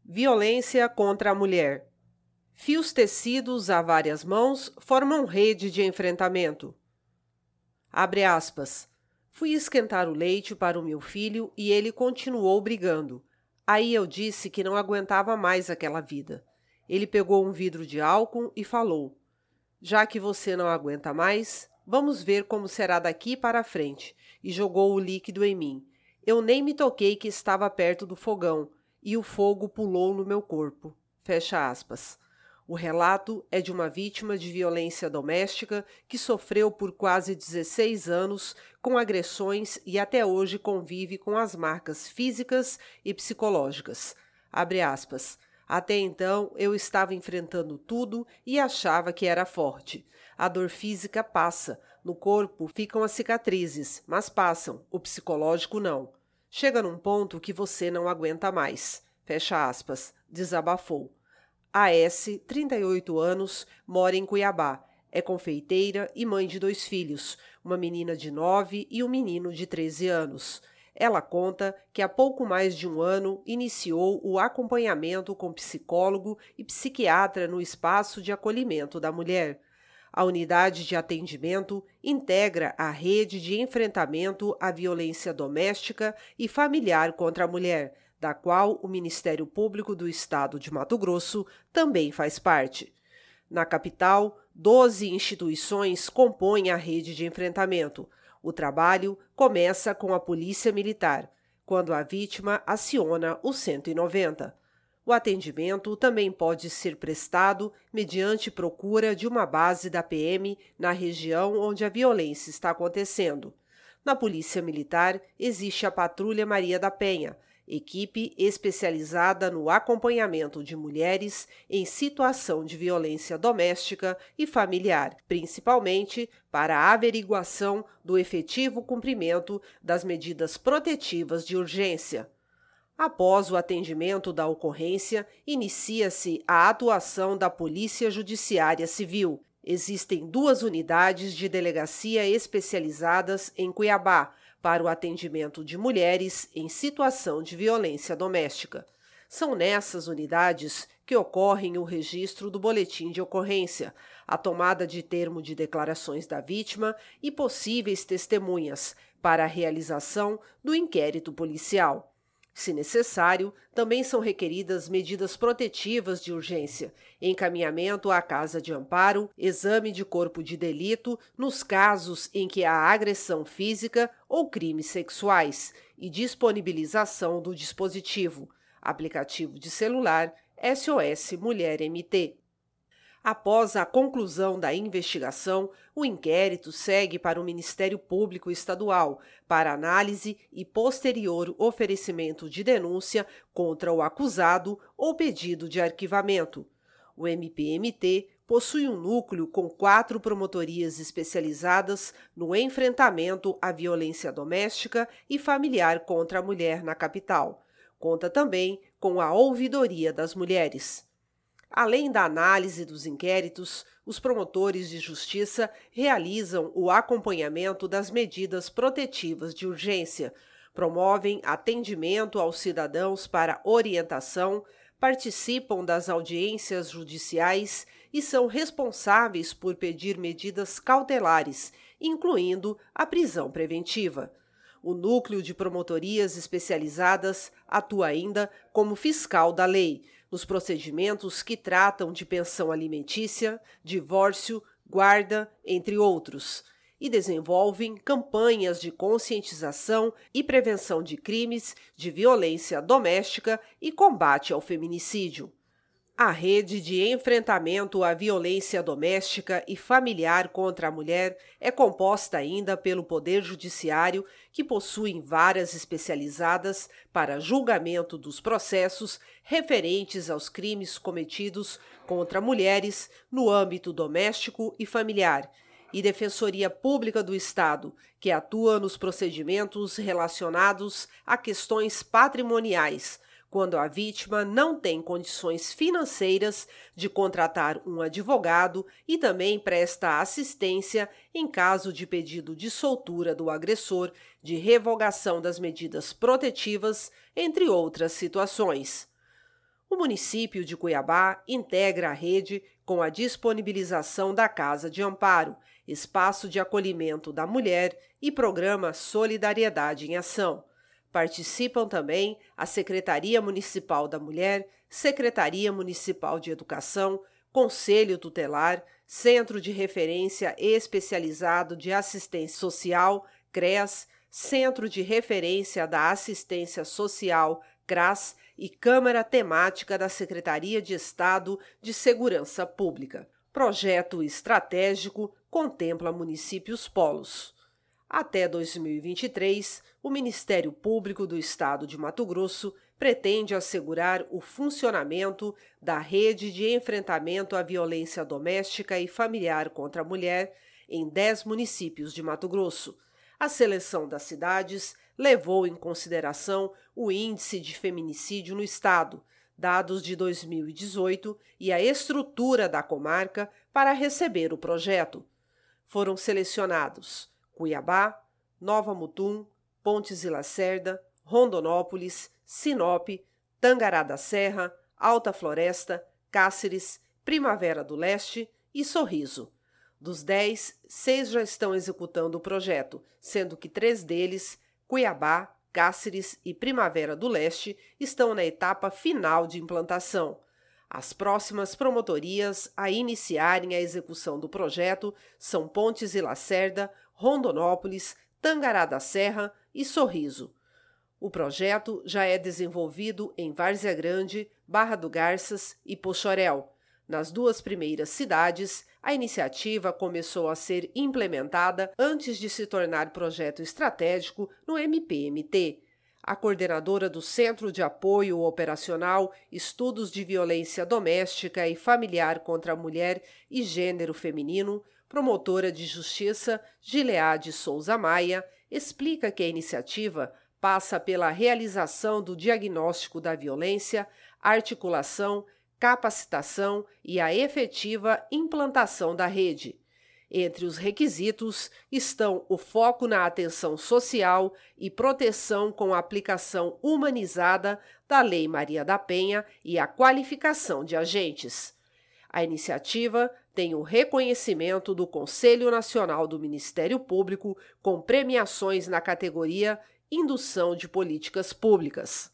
Violência contra a mulher. Fios tecidos a várias mãos formam rede de enfrentamento. Abre aspas. Fui esquentar o leite para o meu filho e ele continuou brigando. Aí eu disse que não aguentava mais aquela vida. Ele pegou um vidro de álcool e falou: já que você não aguenta mais, vamos ver como será daqui para frente, e jogou o líquido em mim. Eu nem me toquei que estava perto do fogão, e o fogo pulou no meu corpo. Fecha aspas. O relato é de uma vítima de violência doméstica que sofreu por quase 16 anos com agressões e até hoje convive com as marcas físicas e psicológicas. Abre aspas. Até então, eu estava enfrentando tudo e achava que era forte. A dor física passa, no corpo ficam as cicatrizes, mas passam, o psicológico não. Chega num ponto que você não aguenta mais. Fecha aspas, desabafou. A S, 38 anos, mora em Cuiabá. É confeiteira e mãe de 2 filhos, uma menina de 9 e um menino de 13 anos. Ela conta que há pouco mais de um ano iniciou o acompanhamento com psicólogo e psiquiatra no espaço de acolhimento da mulher. A unidade de atendimento integra a rede de enfrentamento à violência doméstica e familiar contra a mulher, da qual o Ministério Público do Estado de Mato Grosso também faz parte. Na capital, 12 instituições compõem a rede de enfrentamento. O trabalho começa com a Polícia Militar, quando a vítima aciona o 190. O atendimento também pode ser prestado mediante procura de uma base da PM na região onde a violência está acontecendo. Na Polícia Militar existe a Patrulha Maria da Penha, equipe especializada no acompanhamento de mulheres em situação de violência doméstica e familiar, principalmente para a averiguação do efetivo cumprimento das medidas protetivas de urgência. Após o atendimento da ocorrência, inicia-se a atuação da Polícia Judiciária Civil. Existem 2 unidades de delegacia especializadas em Cuiabá para o atendimento de mulheres em situação de violência doméstica. São nessas unidades que ocorrem o registro do boletim de ocorrência, a tomada de termo de declarações da vítima e possíveis testemunhas para a realização do inquérito policial. Se necessário, também são requeridas medidas protetivas de urgência, encaminhamento à casa de amparo, exame de corpo de delito nos casos em que há agressão física ou crimes sexuais e disponibilização do dispositivo, aplicativo de celular SOS Mulher MT. Após a conclusão da investigação, o inquérito segue para o Ministério Público Estadual para análise e posterior oferecimento de denúncia contra o acusado ou pedido de arquivamento. O MPMT possui um núcleo com 4 promotorias especializadas no enfrentamento à violência doméstica e familiar contra a mulher na capital. Conta também com a Ouvidoria das Mulheres. Além da análise dos inquéritos, os promotores de justiça realizam o acompanhamento das medidas protetivas de urgência, promovem atendimento aos cidadãos para orientação, participam das audiências judiciais e são responsáveis por pedir medidas cautelares, incluindo a prisão preventiva. O núcleo de promotorias especializadas atua ainda como fiscal da lei, nos procedimentos que tratam de pensão alimentícia, divórcio, guarda, entre outros, e desenvolvem campanhas de conscientização e prevenção de crimes de violência doméstica e combate ao feminicídio. A rede de enfrentamento à violência doméstica e familiar contra a mulher é composta ainda pelo Poder Judiciário, que possui varas especializadas para julgamento dos processos referentes aos crimes cometidos contra mulheres no âmbito doméstico e familiar, e Defensoria Pública do Estado, que atua nos procedimentos relacionados a questões patrimoniais, quando a vítima não tem condições financeiras de contratar um advogado e também presta assistência em caso de pedido de soltura do agressor, de revogação das medidas protetivas, entre outras situações. O município de Cuiabá integra a rede com a disponibilização da Casa de Amparo, espaço de acolhimento da mulher e programa Solidariedade em Ação. Participam também a Secretaria Municipal da Mulher, Secretaria Municipal de Educação, Conselho Tutelar, Centro de Referência Especializado de Assistência Social, CREAS, Centro de Referência da Assistência Social, CRAS, e Câmara Temática da Secretaria de Estado de Segurança Pública. Projeto estratégico contempla municípios polos. Até 2023, o Ministério Público do Estado de Mato Grosso pretende assegurar o funcionamento da rede de enfrentamento à violência doméstica e familiar contra a mulher em 10 municípios de Mato Grosso. A seleção das cidades levou em consideração o índice de feminicídio no estado, dados de 2018 e a estrutura da comarca para receber o projeto. Foram selecionados Cuiabá, Nova Mutum, Pontes e Lacerda, Rondonópolis, Sinop, Tangará da Serra, Alta Floresta, Cáceres, Primavera do Leste e Sorriso. Dos 10, 6 já estão executando o projeto, sendo que 3 deles, Cuiabá, Cáceres e Primavera do Leste, estão na etapa final de implantação. As próximas promotorias a iniciarem a execução do projeto são Pontes e Lacerda, Rondonópolis, Tangará da Serra e Sorriso. O projeto já é desenvolvido em Várzea Grande, Barra do Garças e Poxoréu. Nas 2 primeiras cidades, a iniciativa começou a ser implementada antes de se tornar projeto estratégico no MPMT. A coordenadora do Centro de Apoio Operacional Estudos de Violência Doméstica e Familiar contra a Mulher e Gênero Feminino, promotora de justiça Gileade Souza Maia, explica que a iniciativa passa pela realização do diagnóstico da violência, articulação, capacitação e a efetiva implantação da rede. Entre os requisitos estão o foco na atenção social e proteção com a aplicação humanizada da Lei Maria da Penha e a qualificação de agentes. A iniciativa tem o reconhecimento do Conselho Nacional do Ministério Público com premiações na categoria Indução de Políticas Públicas.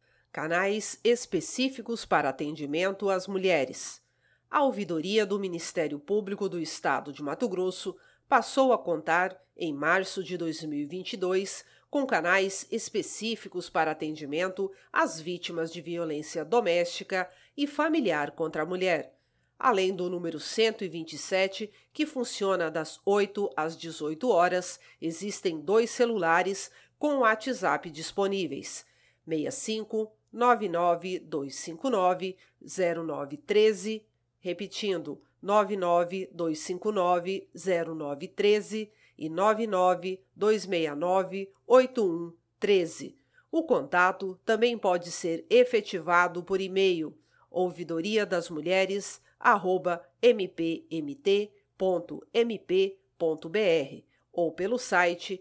Canais específicos para atendimento às mulheres. A ouvidoria do Ministério Público do Estado de Mato Grosso passou a contar, em março de 2022, com canais específicos para atendimento às vítimas de violência doméstica e familiar contra a mulher, além do número 127, que funciona das 8 às 18 horas, existem 2 celulares com WhatsApp disponíveis, 65 99259 0913, repetindo, 99259 0913 e 99269 8113. O contato também pode ser efetivado por e-mail ouvidoriadasmulheres@mpmt.mp.br ou pelo site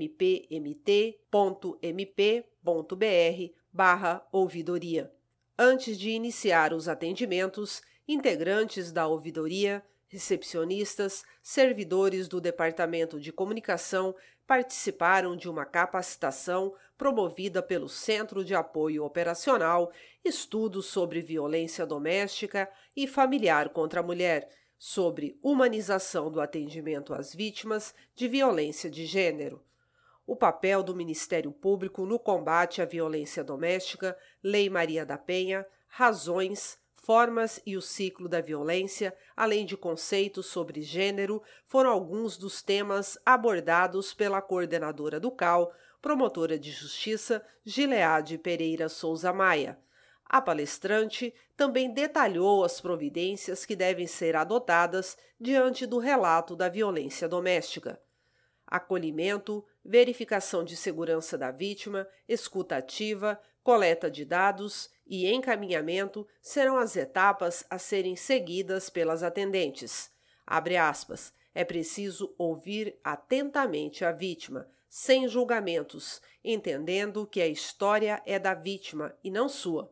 mpmt.mp.br/ouvidoria. Antes de iniciar os atendimentos, integrantes da ouvidoria, recepcionistas, servidores do Departamento de Comunicação participaram de uma capacitação promovida pelo Centro de Apoio Operacional, Estudos sobre Violência Doméstica e Familiar contra a Mulher, sobre humanização do atendimento às vítimas de violência de gênero. O papel do Ministério Público no combate à violência doméstica, Lei Maria da Penha, razões, formas e o ciclo da violência, além de conceitos sobre gênero, foram alguns dos temas abordados pela coordenadora do CAU, promotora de justiça Gileade Pereira Souza Maia. A palestrante também detalhou as providências que devem ser adotadas diante do relato da violência doméstica. Acolhimento, verificação de segurança da vítima, escuta ativa, coleta de dados e encaminhamento serão as etapas a serem seguidas pelas atendentes. Abre aspas, é preciso ouvir atentamente a vítima, sem julgamentos, entendendo que a história é da vítima e não sua.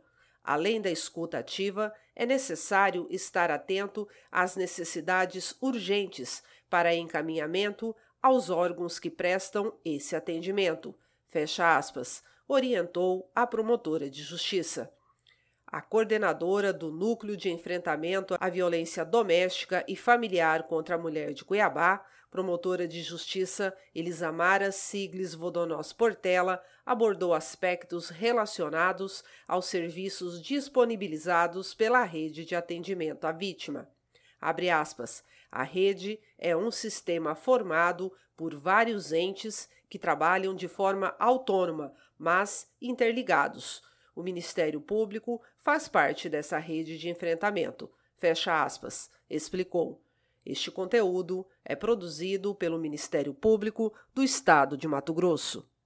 Além da escuta ativa, é necessário estar atento às necessidades urgentes para encaminhamento aos órgãos que prestam esse atendimento. Fecha aspas, orientou a promotora de justiça. A coordenadora do Núcleo de Enfrentamento à Violência Doméstica e Familiar contra a Mulher de Cuiabá, promotora de justiça Elisamara Sigles Vodonós Portela, abordou aspectos relacionados aos serviços disponibilizados pela rede de atendimento à vítima. Abre aspas, a rede é um sistema formado por vários entes que trabalham de forma autônoma, mas interligados. O Ministério Público faz parte dessa rede de enfrentamento. Fecha aspas, explicou. Este conteúdo é produzido pelo Ministério Público do Estado de Mato Grosso.